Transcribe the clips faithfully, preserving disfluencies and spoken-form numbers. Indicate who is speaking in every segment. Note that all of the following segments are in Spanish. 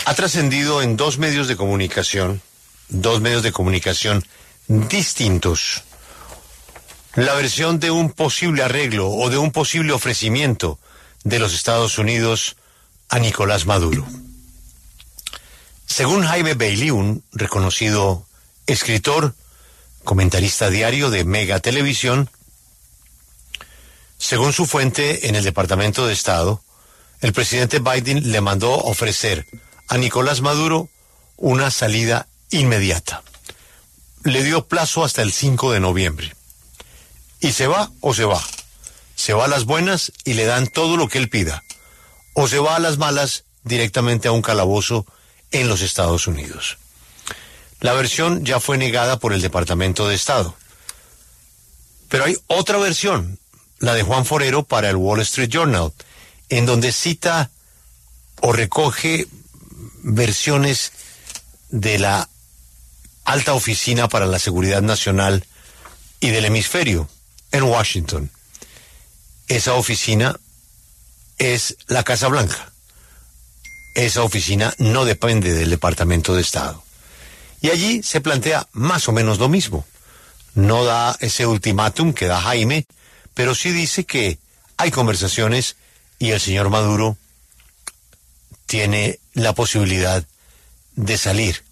Speaker 1: Ha trascendido en dos medios de comunicación, dos medios de comunicación distintos, la versión de un posible arreglo o de un posible ofrecimiento de los Estados Unidos a Nicolás Maduro. Según Jaime Bailey, un reconocido escritor, comentarista diario de Mega Televisión, según su fuente en el Departamento de Estado, el presidente Biden le mandó ofrecer a Nicolás Maduro una salida inmediata. Le dio plazo hasta el cinco de noviembre. Y se va o se va. Se va a las buenas y le dan todo lo que él pida. O se va a las malas directamente a un calabozo en los Estados Unidos. La versión ya fue negada por el Departamento de Estado. Pero hay otra versión, la de Juan Forero para el Wall Street Journal, en donde cita o recoge versiones de la Alta Oficina para la Seguridad Nacional y del Hemisferio en Washington. Esa oficina es la Casa Blanca. Esa oficina no depende del Departamento de Estado. Y allí se plantea más o menos lo mismo. No da ese ultimátum que da Jaime, pero sí dice que hay conversaciones y el señor Maduro tiene la posibilidad de salir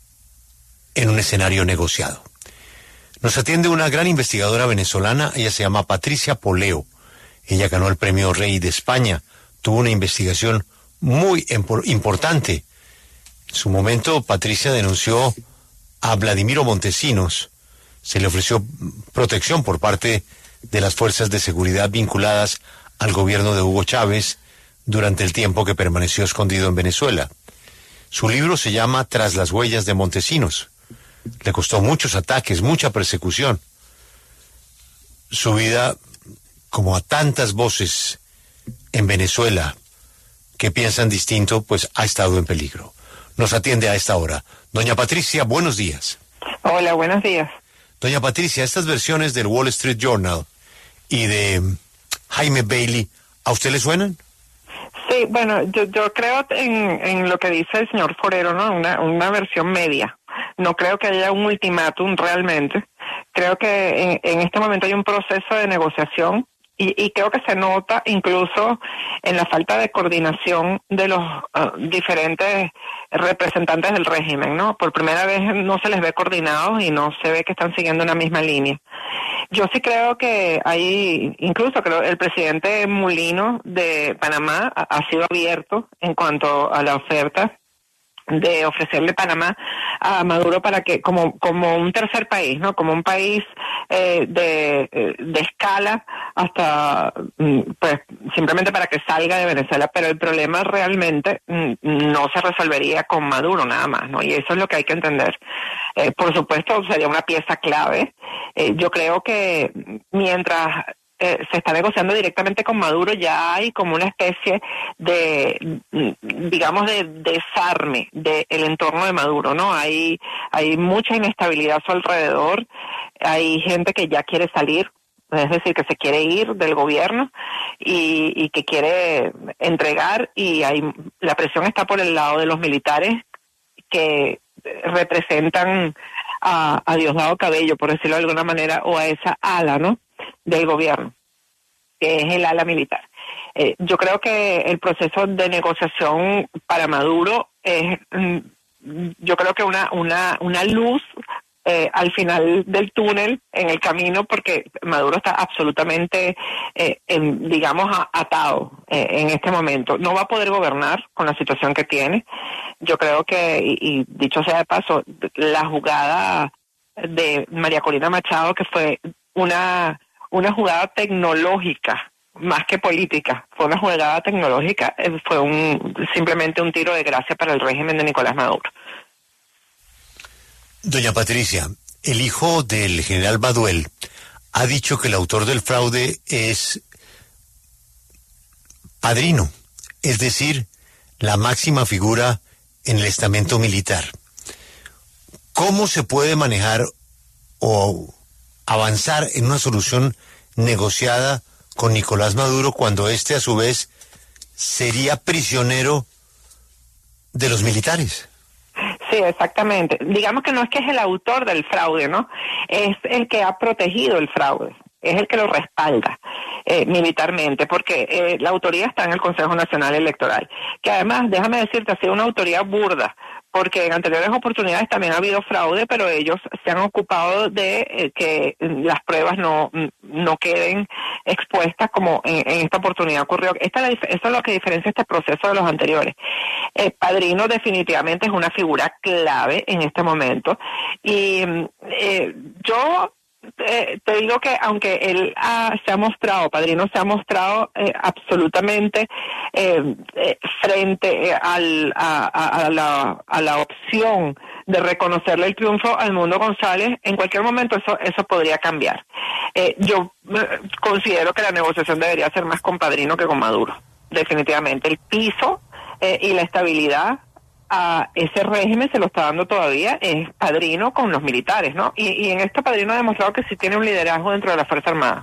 Speaker 1: en un escenario negociado. Nos atiende una gran investigadora venezolana, ella se llama Patricia Poleo. Ella ganó el premio Rey de España, tuvo una investigación muy importante. En su momento, Patricia denunció a Vladimiro Montesinos. Se le ofreció protección por parte de las fuerzas de seguridad vinculadas al gobierno de Hugo Chávez durante el tiempo que permaneció escondido en Venezuela. Su libro se llama Tras las huellas de Montesinos. Le costó muchos ataques, mucha persecución. Su vida, como a tantas voces en Venezuela que piensan distinto, pues ha estado en peligro. Nos atiende a esta hora. Doña Patricia, buenos días.
Speaker 2: Hola, buenos días.
Speaker 1: Doña Patricia, estas versiones del Wall Street Journal y de Jaime Bailey, ¿a usted le suenan?
Speaker 2: Sí, bueno, yo, yo creo en, en lo que dice el señor Forero, ¿no? Una, una versión media. No creo que haya un ultimátum realmente. Creo que en, en este momento hay un proceso de negociación y, y creo que se nota incluso en la falta de coordinación de los uh, diferentes representantes del régimen, ¿no? Por primera vez no se les ve coordinados y no se ve que están siguiendo una misma línea. Yo sí creo que hay, incluso creo el presidente Mulino de Panamá ha, ha sido abierto en cuanto a la oferta de ofrecerle Panamá a Maduro para que como como un tercer país, ¿no? Como un país eh, de de escala hasta pues simplemente para que salga de Venezuela, pero el problema realmente no se resolvería con Maduro nada más, ¿no? Y eso es lo que hay que entender. Eh, por supuesto sería una pieza clave. Eh, yo creo que mientras Eh, se está negociando directamente con Maduro, ya hay como una especie de, digamos, de desarme del entorno de Maduro, ¿no? Hay, hay mucha inestabilidad a su alrededor, hay gente que ya quiere salir, es decir, que se quiere ir del gobierno y, y que quiere entregar, y hay, la presión está por el lado de los militares que representan a, a Diosdado Cabello, por decirlo de alguna manera, o a esa ala, ¿no?, del gobierno, que es el ala militar. Eh, yo creo que el proceso de negociación para Maduro es, mm, yo creo que una una una luz eh, al final del túnel, en el camino, porque Maduro está absolutamente, eh, en, digamos, a, atado eh, en este momento. No va a poder gobernar con la situación que tiene. Yo creo que, y, y dicho sea de paso, la jugada de María Corina Machado, que fue una una jugada tecnológica más que política, fue una jugada tecnológica, fue un simplemente un tiro de gracia para el régimen de Nicolás Maduro.
Speaker 1: Doña Patricia, el hijo del general Baduel ha dicho que el autor del fraude es Padrino, es decir, la máxima figura en el estamento militar. ¿Cómo se puede manejar o avanzar en una solución negociada con Nicolás Maduro cuando éste a su vez sería prisionero de los militares.
Speaker 2: Sí, exactamente. Digamos que no es que es el autor del fraude, ¿no? Es el que ha protegido el fraude, es el que lo respalda eh, militarmente, porque eh, la autoría está en el Consejo Nacional Electoral, que además, déjame decirte, ha sido una autoría burda, porque en anteriores oportunidades también ha habido fraude, pero ellos se han ocupado de eh, que las pruebas no no queden expuestas como en, en esta oportunidad ocurrió. Esta es la, eso es lo que diferencia este proceso de los anteriores. El Padrino definitivamente es una figura clave en este momento y eh, yo Eh, te digo que aunque él ah, se ha mostrado, Padrino se ha mostrado eh, absolutamente eh, eh, frente eh, al, a, a, a, la, a la opción de reconocerle el triunfo al Mundo González, en cualquier momento eso eso podría cambiar. Eh, yo eh, considero que la negociación debería ser más con Padrino que con Maduro, definitivamente. El piso eh, y la estabilidad a ese régimen se lo está dando todavía es Padrino con los militares, ¿no? Y, y en esto Padrino ha demostrado que sí tiene un liderazgo dentro de la Fuerza Armada.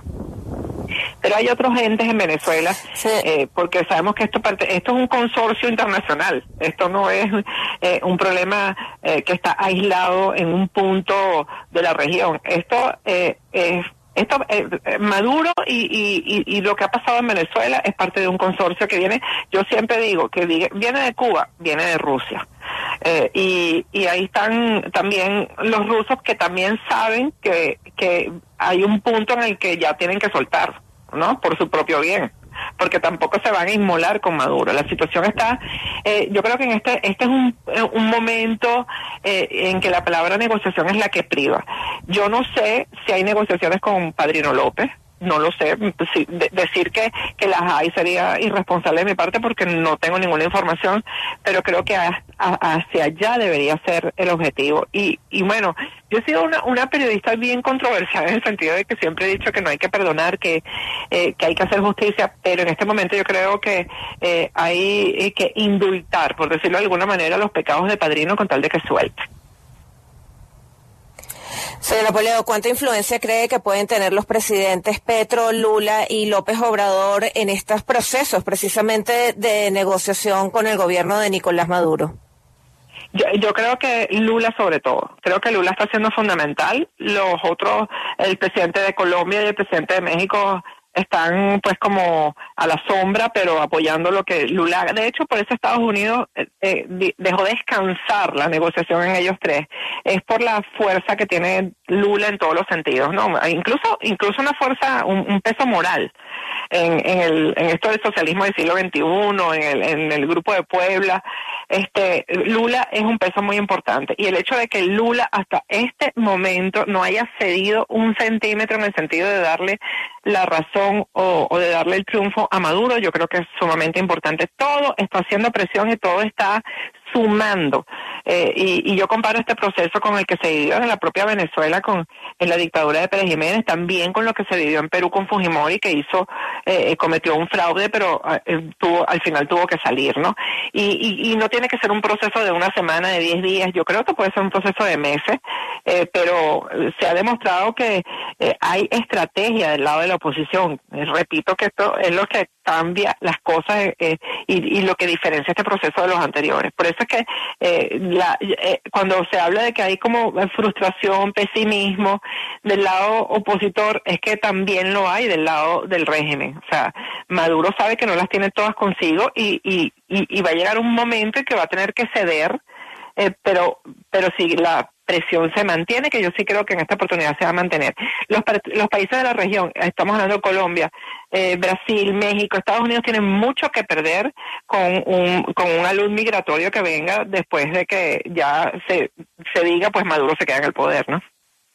Speaker 2: Pero hay otros entes en Venezuela, sí. eh, porque sabemos que esto parte, esto es un consorcio internacional, esto no es eh, un problema eh, que está aislado en un punto de la región. Esto eh, es Esto, eh, Maduro y, y, y lo que ha pasado en Venezuela es parte de un consorcio que viene, yo siempre digo, que viene de Cuba, viene de Rusia. Eh, y, y ahí están también los rusos que también saben que, que hay un punto en el que ya tienen que soltar, ¿no? Por su propio bien, porque tampoco se van a inmolar con Maduro. La situación está, eh, yo creo que en este este es un, un momento eh, en que la palabra negociación es la que priva. Yo no sé si hay negociaciones con Padrino López, no lo sé, si, de, decir que, que las hay sería irresponsable de mi parte porque no tengo ninguna información, pero creo que a, a, hacia allá debería ser el objetivo. Y, y bueno, yo he sido una, una periodista bien controversial en el sentido de que siempre he dicho que no hay que perdonar, que, eh, que hay que hacer justicia, pero en este momento yo creo que eh, hay que indultar, por decirlo de alguna manera, los pecados de Padrino con tal de que suelte.
Speaker 3: Señora Poleo, ¿cuánta influencia cree que pueden tener los presidentes Petro, Lula y López Obrador en estos procesos precisamente de negociación con el gobierno de Nicolás Maduro?
Speaker 2: Yo, yo creo que Lula sobre todo, creo que Lula está siendo fundamental. Los otros, el presidente de Colombia y el presidente de México están pues como a la sombra, pero apoyando lo que Lula, de hecho por eso Estados Unidos eh, eh, dejó descansar la negociación en ellos tres, es por la fuerza que tiene Lula en todos los sentidos, ¿no? Incluso, incluso una fuerza, un, un peso moral en, en el, en esto del socialismo del siglo veintiuno, en el, en el Grupo de Puebla. Este, Lula es un peso muy importante y el hecho de que Lula hasta este momento no haya cedido un centímetro en el sentido de darle la razón o, o de darle el triunfo a Maduro, yo creo que es sumamente importante. Todo está haciendo presión y todo está sumando. Eh, y, y yo comparo este proceso con el que se vivió en la propia Venezuela con en la dictadura de Pérez Jiménez, también con lo que se vivió en Perú con Fujimori, que hizo, eh, cometió un fraude, pero eh, tuvo, al final tuvo que salir, ¿no? Y, y, y no tiene que ser un proceso de una semana, de diez días, yo creo que puede ser un proceso de meses, eh, pero se ha demostrado que eh, hay estrategia del lado de la oposición. Eh, repito que esto es lo que cambia las cosas eh, y, y lo que diferencia este proceso de los anteriores. Por eso es que eh, la, eh, cuando se habla de que hay como frustración, pesimismo del lado opositor, es que también lo hay del lado del régimen. O sea, Maduro sabe que no las tiene todas consigo y, y, y, y va a llegar un momento en que va a tener que ceder, eh, pero, pero si la presión se mantiene, que yo sí creo que en esta oportunidad se va a mantener. Los, los países de la región, estamos hablando de Colombia, eh, Brasil, México, Estados Unidos tienen mucho que perder con un con una luz migratorio que venga después de que ya se, se diga, pues Maduro se queda en el poder, ¿no?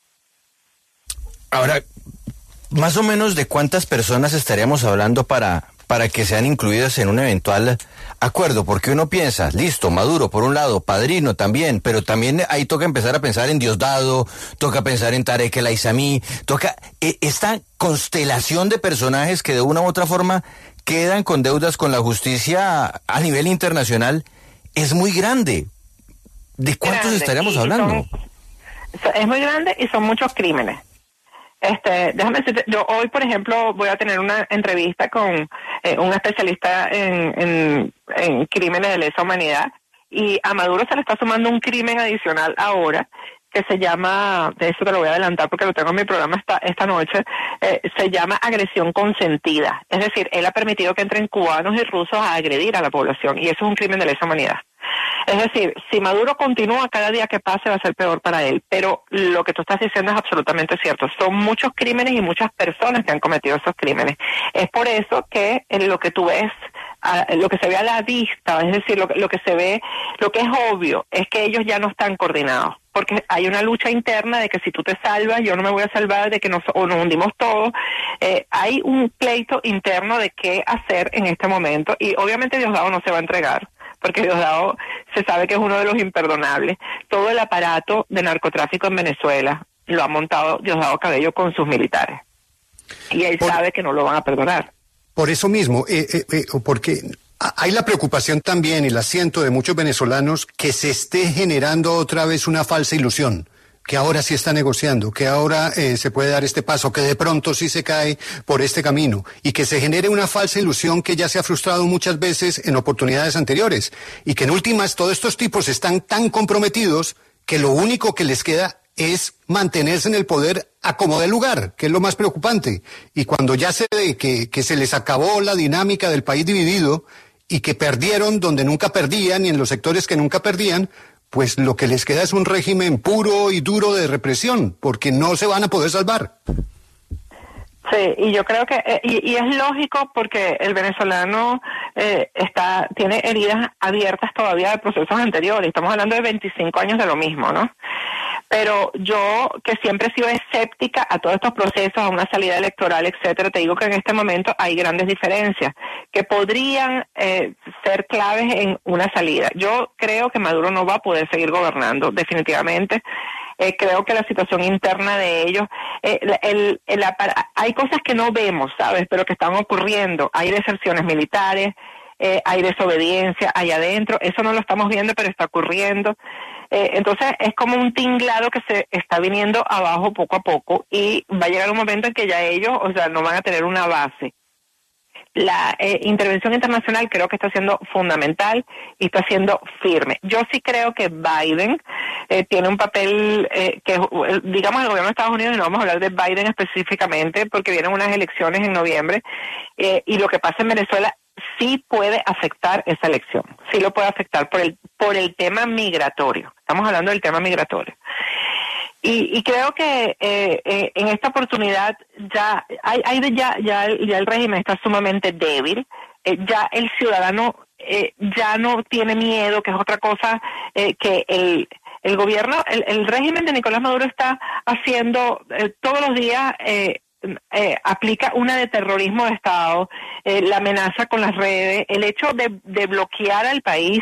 Speaker 4: Ahora, más o menos de cuántas personas estaríamos hablando para... para que sean incluidas en un eventual acuerdo, porque uno piensa, listo, Maduro por un lado, Padrino también, pero también ahí toca empezar a pensar en Diosdado, toca pensar en Tarek El Aissami, toca eh, esta constelación de personajes que de una u otra forma quedan con deudas con la justicia a nivel internacional, es muy grande. ¿De cuántos grande, estaríamos hablando?
Speaker 2: Son, es muy grande y son muchos crímenes. Este, déjame decirte, yo hoy, por ejemplo, voy a tener una entrevista con eh, un especialista en, en, en crímenes de lesa humanidad y a Maduro se le está sumando un crimen adicional ahora, que se llama, de eso te lo voy a adelantar porque lo tengo en mi programa esta, esta noche, eh, se llama agresión consentida. Es decir, él ha permitido que entren cubanos y rusos a agredir a la población, y eso es un crimen de lesa humanidad. Es decir, si Maduro continúa, cada día que pase va a ser peor para él, pero lo que tú estás diciendo es absolutamente cierto. Son muchos crímenes y muchas personas que han cometido esos crímenes. Es por eso que en lo que tú ves, a, lo que se ve a la vista, es decir, lo, lo que se ve, lo que es obvio, es que ellos ya no están coordinados, porque hay una lucha interna de que si tú te salvas, yo no me voy a salvar, de que nos, o nos hundimos todos. Eh, hay un pleito interno de qué hacer en este momento, y obviamente Diosdado no se va a entregar, porque Diosdado se sabe que es uno de los imperdonables. Todo el aparato de narcotráfico en Venezuela lo ha montado Diosdado Cabello con sus militares, y él por, sabe que no lo van a perdonar.
Speaker 5: Por eso mismo, eh, eh, eh, porque hay la preocupación también, y la siento, de muchos venezolanos, que se esté generando otra vez una falsa ilusión, que ahora sí está negociando, que ahora eh, se puede dar este paso, que de pronto sí se cae por este camino, y que se genere una falsa ilusión que ya se ha frustrado muchas veces en oportunidades anteriores, y que en últimas todos estos tipos están tan comprometidos que lo único que les queda es mantenerse en el poder a como dé lugar, que es lo más preocupante. Y cuando ya se ve que, que se les acabó la dinámica del país dividido, y que perdieron donde nunca perdían y en los sectores que nunca perdían, pues lo que les queda es un régimen puro y duro de represión, porque no se van a poder salvar.
Speaker 2: Sí, y yo creo que, eh, y, y es lógico, porque el venezolano eh, está tiene heridas abiertas todavía de procesos anteriores. Estamos hablando de veinticinco años de lo mismo, ¿no? Pero yo, que siempre he sido escéptica a todos estos procesos, a una salida electoral, etcétera, te digo que en este momento hay grandes diferencias que podrían eh, ser claves en una salida. Yo creo que Maduro no va a poder seguir gobernando, definitivamente. Eh, creo que la situación interna de ellos, eh, el, el, el, hay cosas que no vemos, ¿sabes?, pero que están ocurriendo. Hay deserciones militares, eh, hay desobediencia allá adentro. Eso no lo estamos viendo, pero está ocurriendo. Eh, entonces es como un tinglado que se está viniendo abajo poco a poco, y va a llegar un momento en que ya ellos, o sea, no van a tener una base. La eh, intervención internacional creo que está siendo fundamental y está siendo firme. Yo sí creo que Biden eh, tiene un papel eh, que, digamos, el gobierno de Estados Unidos, y no vamos a hablar de Biden específicamente porque vienen unas elecciones en noviembre, eh, y lo que pasa en Venezuela sí puede afectar esa elección, sí lo puede afectar por el por el tema migratorio. Estamos hablando del tema migratorio. Y, y creo que eh, eh, en esta oportunidad ya hay, hay de, ya, ya, ya el régimen está sumamente débil, eh, ya el ciudadano eh, ya no tiene miedo, que es otra cosa eh, que el el gobierno, el, el régimen de Nicolás Maduro está haciendo eh, todos los días. Eh, Eh, aplica una de terrorismo de Estado, eh, la amenaza con las redes, el hecho de, de bloquear al país.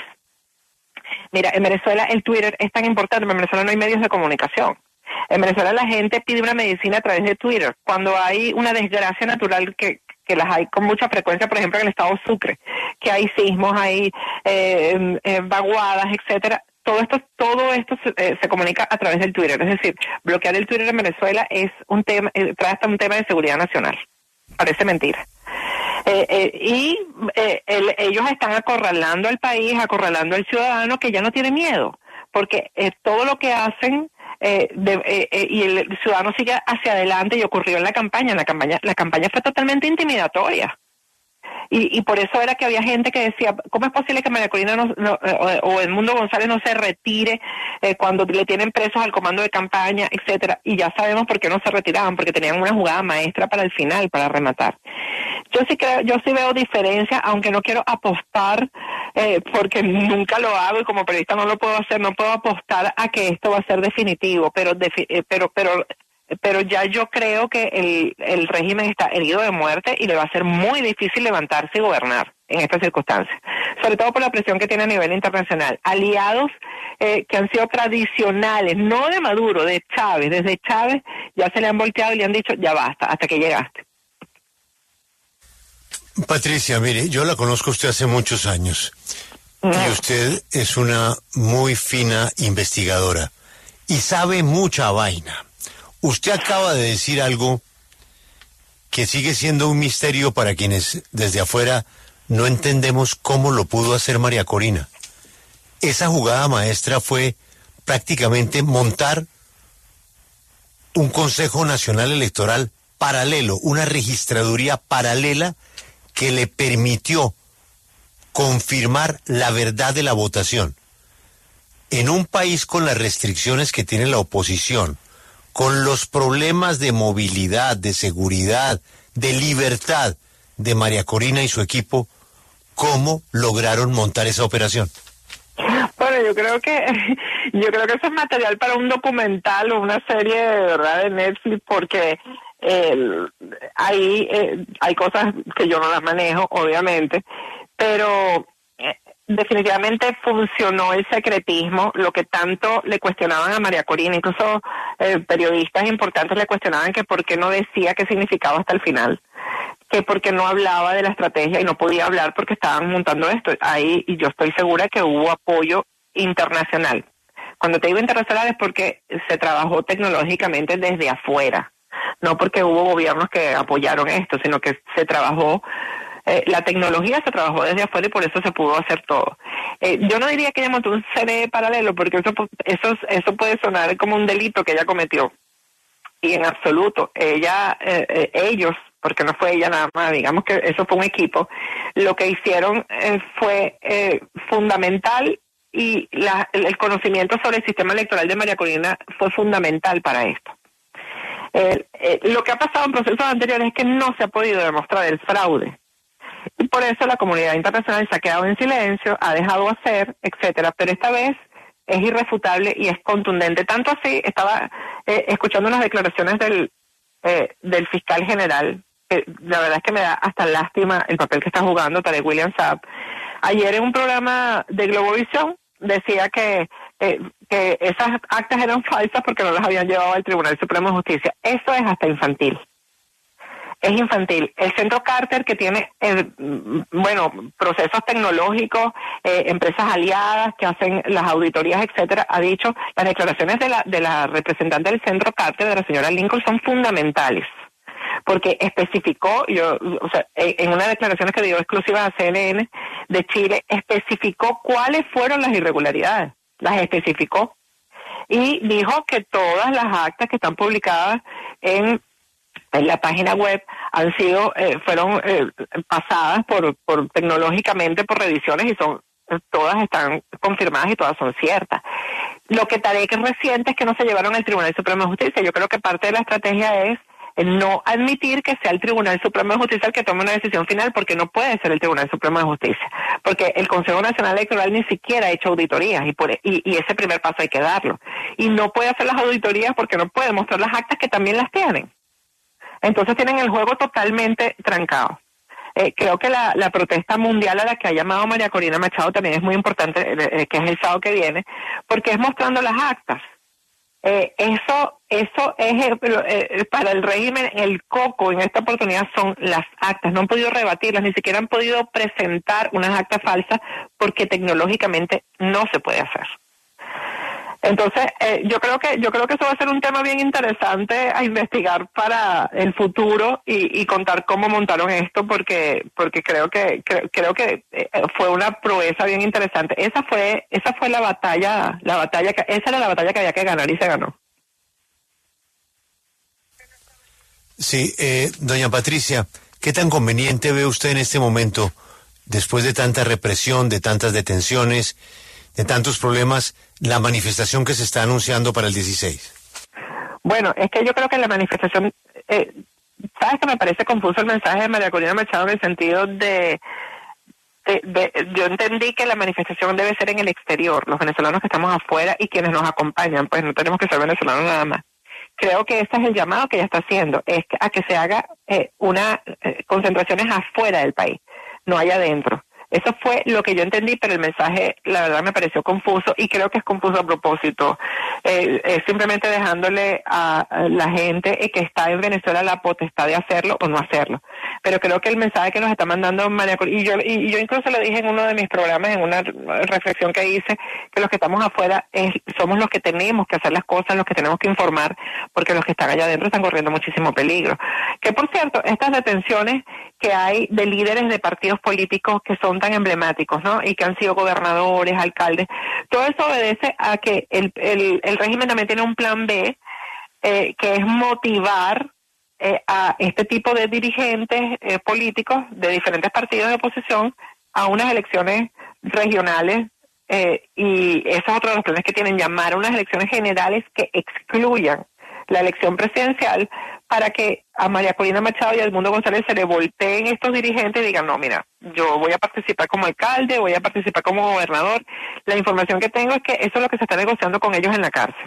Speaker 2: Mira, en Venezuela el Twitter es tan importante, en Venezuela no hay medios de comunicación. En Venezuela la gente pide una medicina a través de Twitter. Cuando hay una desgracia natural, que, que las hay con mucha frecuencia, por ejemplo en el estado Sucre, que hay sismos, hay eh, eh, vaguadas, etcétera. Todo esto, todo esto se, eh, se comunica a través del Twitter. Es decir, bloquear el Twitter en Venezuela es un tema, eh, trae hasta un tema de seguridad nacional. Parece mentira. Eh, eh, y eh, el, ellos están acorralando al país, acorralando al ciudadano, que ya no tiene miedo, porque eh, todo lo que hacen eh, de, eh, eh, y el ciudadano sigue hacia adelante, y ocurrió en la campaña. La campaña, la campaña fue totalmente intimidatoria. Y, y por eso era que había gente que decía, ¿cómo es posible que María Corina no, no, o, o Edmundo González no se retire eh, cuando le tienen presos al comando de campaña, etcétera? Y ya sabemos por qué no se retiraban, porque tenían una jugada maestra para el final, para rematar. Yo sí creo, yo sí veo diferencia, aunque no quiero apostar, eh, porque nunca lo hago y como periodista no lo puedo hacer, no puedo apostar a que esto va a ser definitivo, pero defi- eh, pero pero pero ya yo creo que el, el régimen está herido de muerte y le va a ser muy difícil levantarse y gobernar en estas circunstancias, sobre todo por la presión que tiene a nivel internacional. Aliados eh, que han sido tradicionales, no de Maduro, de Chávez, desde Chávez ya se le han volteado y le han dicho, ya basta, hasta que llegaste.
Speaker 1: Patricia, mire, yo la conozco a usted hace muchos años, no. y usted es una muy fina investigadora y sabe mucha vaina. Usted acaba de decir algo que sigue siendo un misterio para quienes desde afuera no entendemos cómo lo pudo hacer María Corina. esa jugada maestra fue prácticamente montar un Consejo Nacional Electoral paralelo, una registraduría paralela que le permitió confirmar la verdad de la votación. En un país con las restricciones que tiene la oposición, con los problemas de movilidad, de seguridad, de libertad de María Corina y su equipo, ¿cómo lograron montar esa operación?
Speaker 2: Bueno, yo creo que yo creo que eso es material para un documental o una serie de verdad de Netflix, porque eh, ahí eh, hay cosas que yo no las manejo, obviamente, pero eh, definitivamente funcionó el secretismo, lo que tanto le cuestionaban a María Corina, incluso eh, periodistas importantes le cuestionaban que por qué no decía qué significaba hasta el final, que porque no hablaba de la estrategia y no podía hablar porque estaban montando esto. Ahí, y yo estoy segura que hubo apoyo internacional. Cuando te digo internacional es porque se trabajó tecnológicamente desde afuera, no porque hubo gobiernos que apoyaron esto, sino que se trabajó, eh, la tecnología se trabajó desde afuera y por eso se pudo hacer todo. Eh, yo no diría que ella montó un C N E paralelo, porque eso, eso, eso puede sonar como un delito que ella cometió. Y en absoluto, ella, eh, eh, ellos, porque no fue ella nada más, digamos que eso fue un equipo, lo que hicieron eh, fue eh, fundamental, y la, el conocimiento sobre el sistema electoral de María Corina fue fundamental para esto. Eh, eh, lo que ha pasado en procesos anteriores es que no se ha podido demostrar el fraude. Y por eso la comunidad internacional se ha quedado en silencio, ha dejado hacer, etcétera. Pero esta vez es irrefutable y es contundente. Tanto así, estaba eh, escuchando unas declaraciones del, eh, del fiscal general. Eh, la verdad es que me da hasta lástima el papel que está jugando Tarek William Saab. Ayer en un programa de Globovisión decía que, eh, que esas actas eran falsas porque no las habían llevado al Tribunal Supremo de Justicia. Eso es hasta infantil. Es infantil. El Centro Carter, que tiene, eh, bueno, procesos tecnológicos, eh, empresas aliadas que hacen las auditorías, etcétera, ha dicho, las declaraciones de la, de la representante del Centro Carter, de la señora Lincoln, son fundamentales. Porque especificó, yo, o sea, en una declaración que dio exclusiva a C N N de Chile, especificó cuáles fueron las irregularidades, las especificó, y dijo que todas las actas que están publicadas en, en la página web han sido, eh, fueron eh, pasadas por, por tecnológicamente por revisiones y son, todas están confirmadas y todas son ciertas. Lo que Tarek reciente es que no se llevaron al Tribunal Supremo de Justicia. Yo creo que parte de la estrategia es no admitir que sea el Tribunal Supremo de Justicia el que tome una decisión final, porque no puede ser el Tribunal Supremo de Justicia, porque el Consejo Nacional Electoral ni siquiera ha hecho auditorías y, por, y, y ese primer paso hay que darlo. Y no puede hacer las auditorías porque no puede mostrar las actas que también las tienen. Entonces tienen el juego totalmente trancado. Eh, creo que la, la protesta mundial a la que ha llamado María Corina Machado también es muy importante, eh, que es el sábado que viene, porque es mostrando las actas. Eh, eso eso es eh, eh, para el régimen el coco en esta oportunidad son las actas. No han podido rebatirlas, ni siquiera han podido presentar unas actas falsas porque tecnológicamente no se puede hacer. Entonces, eh, yo creo que yo creo que eso va a ser un tema bien interesante a investigar para el futuro y, y contar cómo montaron esto, porque porque creo que creo, creo que eh, fue una proeza bien interesante. Esa fue esa fue la batalla la batalla que, esa era la batalla que había que ganar y se ganó.
Speaker 1: Sí, eh, doña Patricia, ¿qué tan conveniente ve usted en este momento, después de tanta represión, de tantas detenciones, de tantos problemas, la manifestación que se está anunciando para el dieciséis?
Speaker 2: Bueno, es que yo creo que la manifestación, eh, ¿sabes que me parece confuso el mensaje de María Corina Machado en el sentido de, de, de, yo entendí que la manifestación debe ser en el exterior, los venezolanos que estamos afuera y quienes nos acompañan, pues no tenemos que ser venezolanos nada más. Creo que ese es el llamado que ella está haciendo, es a que se haga eh, una eh, concentraciones afuera del país, no allá adentro. Eso fue lo que yo entendí, pero el mensaje, la verdad, me pareció confuso y creo que es confuso a propósito. Eh, eh, simplemente dejándole a, a la gente que está en Venezuela la potestad de hacerlo o no hacerlo. pero creo que el mensaje que nos está mandando María Corina, y yo, y yo incluso lo dije en uno de mis programas, en una reflexión que hice, que los que estamos afuera es, somos los que tenemos que hacer las cosas, los que tenemos que informar, porque los que están allá adentro están corriendo muchísimo peligro. Que por cierto, estas detenciones que hay de líderes de partidos políticos que son tan emblemáticos, ¿no? Y que han sido gobernadores, alcaldes, todo eso obedece a que el, el, el régimen también tiene un plan B, eh, que es motivar eh, a este tipo de dirigentes eh, políticos de diferentes partidos de oposición a unas elecciones regionales, eh, y eso es otro de los planes que tienen, llamar a unas elecciones generales que excluyan la elección presidencial, para que a María Corina Machado y a Edmundo González se le volteen estos dirigentes y digan, no, mira, yo voy a participar como alcalde, voy a participar como gobernador. La información que tengo es que eso es lo que se está negociando con ellos en la cárcel.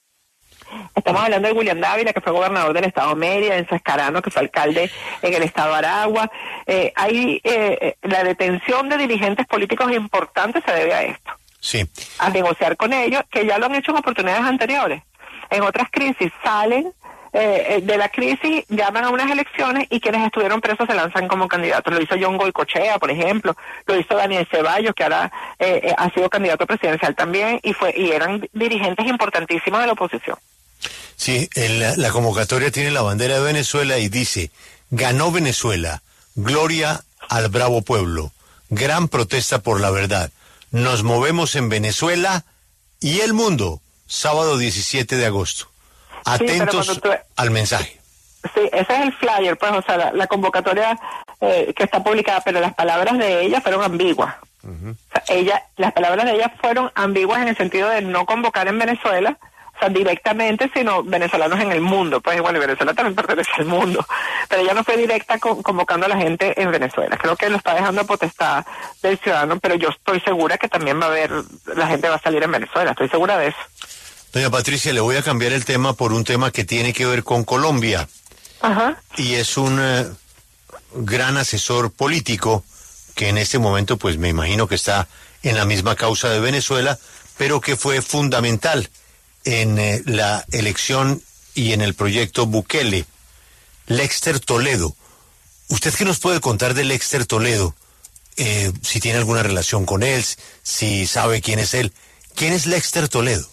Speaker 2: Estamos hablando de William Dávila, que fue gobernador del estado Mérida, de Escarano, que fue alcalde en el estado Aragua. Eh, hay eh, la detención de dirigentes políticos importantes se debe a esto.
Speaker 1: Sí.
Speaker 2: A negociar con ellos, que ya lo han hecho en oportunidades anteriores. En otras crisis salen eh, de la crisis, llaman a unas elecciones y quienes estuvieron presos se lanzan como candidatos. Lo hizo John Goycochea, por ejemplo, lo hizo Daniel Ceballos, que ahora eh, eh, ha sido candidato presidencial también, y fue y eran dirigentes importantísimos de la oposición.
Speaker 1: Sí, el, la convocatoria tiene la bandera de Venezuela y dice, ganó Venezuela, gloria al bravo pueblo, gran protesta por la verdad, nos movemos en Venezuela y el mundo. Sábado diecisiete de agosto. Atentos sí, tú... al mensaje.
Speaker 2: Sí, ese es el flyer, pues, o sea, la, la convocatoria eh, que está publicada, pero las palabras de ella fueron ambiguas. Uh-huh. O sea, ella, las palabras de ella fueron ambiguas en el sentido de no convocar en Venezuela, o sea, directamente, sino venezolanos en el mundo. Pues, bueno, Venezuela también pertenece al mundo, pero ella no fue directa con, convocando a la gente en Venezuela. Creo que lo está dejando a potestad del ciudadano, pero yo estoy segura que también va a haber, la gente va a salir en Venezuela, estoy segura de eso.
Speaker 1: Doña Patricia, le voy a cambiar el tema por un tema que tiene que ver con Colombia.
Speaker 2: Ajá.
Speaker 1: Y es un eh, gran asesor político que en este momento, pues me imagino que está en la misma causa de Venezuela, pero que fue fundamental en eh, la elección y en el proyecto Bukele, Lexter Toledo. ¿Usted qué nos puede contar de Lexter Toledo? Eh, si tiene alguna relación con él, si sabe quién es él. ¿Quién es Lexter Toledo?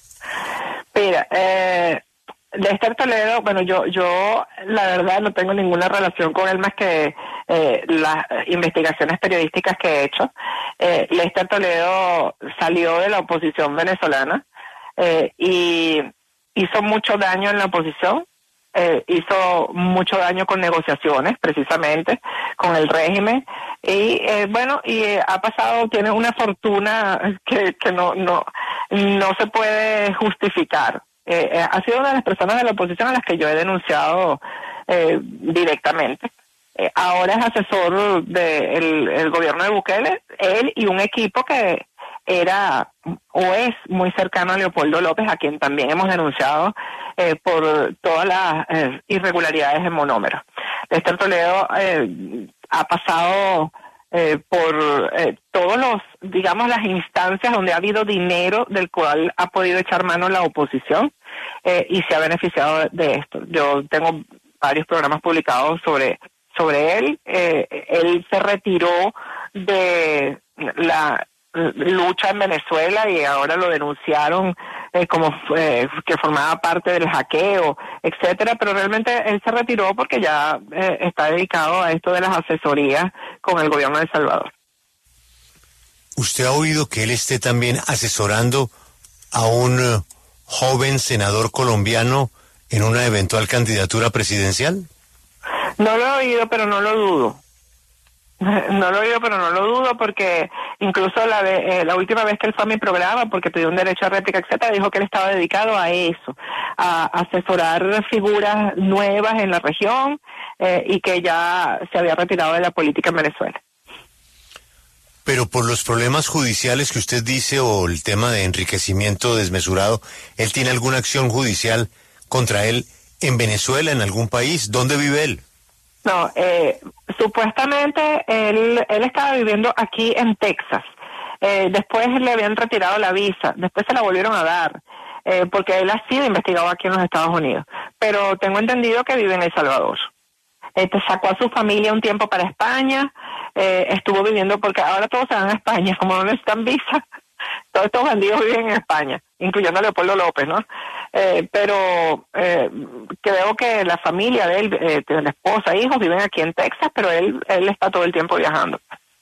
Speaker 2: Mira, eh, Lexter Toledo, bueno, yo yo la verdad no tengo ninguna relación con él más que eh, las investigaciones periodísticas que he hecho. Eh, Lexter Toledo salió de la oposición venezolana eh, y hizo mucho daño en la oposición, eh, hizo mucho daño con negociaciones, precisamente, con el régimen. Y eh, bueno, y eh, ha pasado, tiene una fortuna que, que no no no se puede justificar. Eh, eh, ha sido una de las personas de la oposición a las que yo he denunciado eh, directamente. Eh, ahora es asesor del el gobierno de Bukele, él y un equipo que era o es muy cercano a Leopoldo López, a quien también hemos denunciado eh, por todas las eh, irregularidades en monómeros. Lexter Toledo eh, ha pasado eh, por eh, todos los, digamos, las instancias donde ha habido dinero del cual ha podido echar mano la oposición eh, y se ha beneficiado de, de esto. Yo tengo varios programas publicados sobre sobre él. Eh, él se retiró de la lucha en Venezuela y ahora lo denunciaron eh, como eh, que formaba parte del hackeo, etcétera, pero realmente él se retiró porque ya eh, está dedicado a esto de las asesorías con el gobierno de El Salvador.
Speaker 1: ¿Usted ha oído que él esté también asesorando a un uh, joven senador colombiano en una eventual candidatura presidencial?
Speaker 2: No lo he oído, pero no lo dudo. No lo he oído, pero no lo dudo, porque incluso la, de, eh, la última vez que él fue a mi programa, porque pidió un derecho a réplica, etcétera, dijo que él estaba dedicado a eso, a asesorar figuras nuevas en la región eh, y que ya se había retirado de la política en Venezuela.
Speaker 1: Pero por los problemas judiciales que usted dice o el tema de enriquecimiento desmesurado, ¿él tiene alguna acción judicial contra él en Venezuela, en algún país? ¿Dónde vive él?
Speaker 2: No, eh, supuestamente él, él estaba viviendo aquí en Texas. Eh, después le habían retirado la visa, después se la volvieron a dar, eh, porque él ha sido investigado aquí en los Estados Unidos. Pero tengo entendido que vive en El Salvador. este, sacó a su familia un tiempo para España, eh, estuvo viviendo, porque ahora todos se van a España, como no necesitan visa, todos estos bandidos viven en España, incluyendo a Leopoldo López, ¿no? Eh, pero eh, creo que la familia de él, eh, de la esposa, hijos, viven aquí en Texas, pero él, él está todo el tiempo viajando.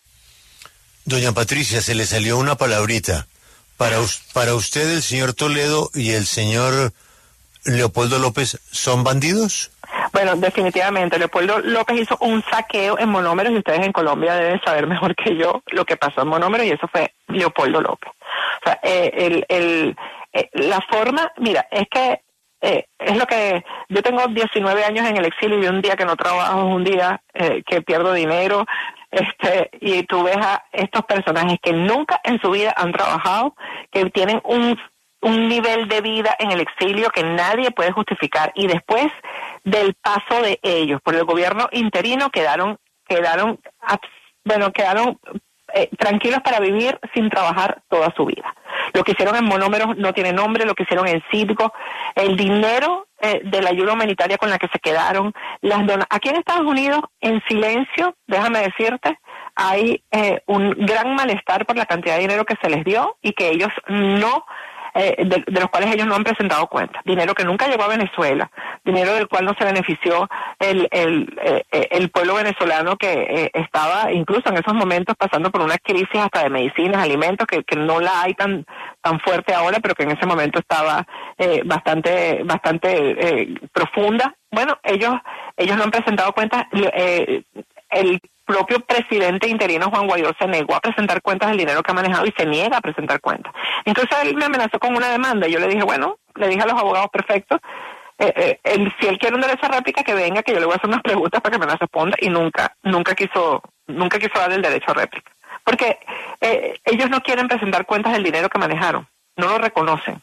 Speaker 1: Doña Patricia, se le salió una palabrita. Para, para usted, el señor Toledo y el señor Leopoldo López, ¿son bandidos?
Speaker 2: Bueno, definitivamente. Leopoldo López hizo un saqueo en Monómeros y ustedes en Colombia deben saber mejor que yo lo que pasó en Monómeros, y eso fue Leopoldo López. O sea, eh, el, el, eh, la forma, mira, es que eh, es lo que yo tengo diecinueve años en el exilio y un día que no trabajo es un día eh, que pierdo dinero, este, y tú ves a estos personajes que nunca en su vida han trabajado, que tienen un un nivel de vida en el exilio que nadie puede justificar, y después del paso de ellos por el gobierno interino quedaron quedaron bueno quedaron eh, tranquilos para vivir sin trabajar toda su vida. Lo que hicieron en Monómeros no tiene nombre, lo que hicieron en Citgo, el dinero eh, de la ayuda humanitaria con la que se quedaron, las donas. Aquí en Estados Unidos, en silencio, déjame decirte, hay eh, un gran malestar por la cantidad de dinero que se les dio y que ellos no Eh, de, de los cuales ellos no han presentado cuentas. Dinero que nunca llegó a Venezuela, dinero del cual no se benefició el el, eh, el pueblo venezolano, que eh, estaba incluso en esos momentos pasando por una crisis hasta de medicinas, alimentos, que, que no la hay tan tan fuerte ahora, pero que en ese momento estaba eh, bastante bastante eh, profunda. Bueno, ellos ellos no han presentado cuentas. Eh, el propio presidente interino Juan Guaidó se negó a presentar cuentas del dinero que ha manejado y se niega a presentar cuentas. Entonces él me amenazó con una demanda y yo le dije, bueno, le dije a los abogados, perfecto, eh, eh, él, si él quiere un derecho a réplica, que venga, que yo le voy a hacer unas preguntas para que me las responda, y nunca nunca quiso nunca quiso dar el derecho a réplica. Porque eh, ellos no quieren presentar cuentas del dinero que manejaron, no lo reconocen.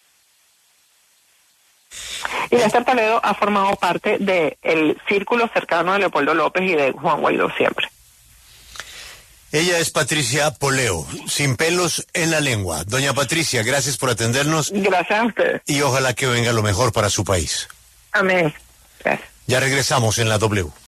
Speaker 2: Y Lester Toledo ha formado parte del círculo cercano de Leopoldo López y de Juan Guaidó siempre.
Speaker 1: Ella es Patricia Poleo, sin pelos en la lengua. Doña Patricia, gracias por atendernos.
Speaker 2: Gracias a ustedes.
Speaker 1: Y ojalá que venga lo mejor para su país.
Speaker 2: Amén. Gracias.
Speaker 1: Ya regresamos en la W.